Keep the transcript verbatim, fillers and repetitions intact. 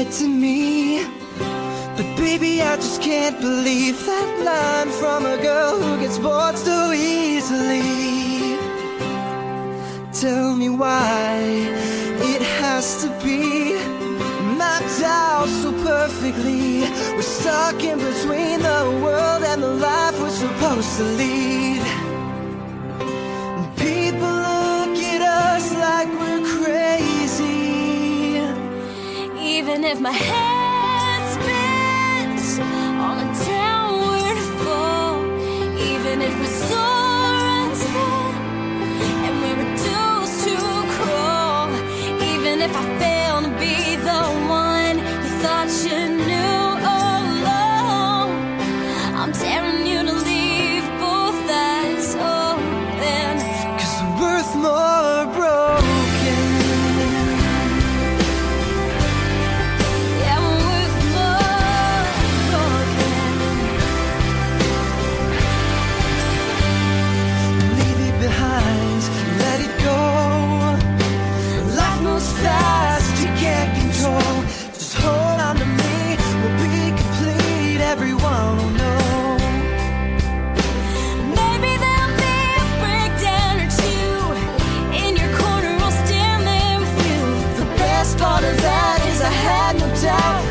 it to me. But baby, I just can't believe that line from a girl who gets bored so easily. Tell me why it has to be mapped out so perfectly. We're stuck in between the world and the life we're supposed to lead. People look at us like we're crazy. Even if my head spins on a downward fall, even if my soul runs thin and we're reduced to crawl, even if I fail to be the one you thought you knew all along, I'm daring you to leave both eyes open, 'cause we're worth more broken. yeah, we're worth more broken. Leave it behind, let it go. Life moves fast, you can't control. Just hold on to me, we'll be complete, everyone will know. Maybe there'll be a breakdown or two. In your corner, I'll stand there with you. The best part of that is I had no doubt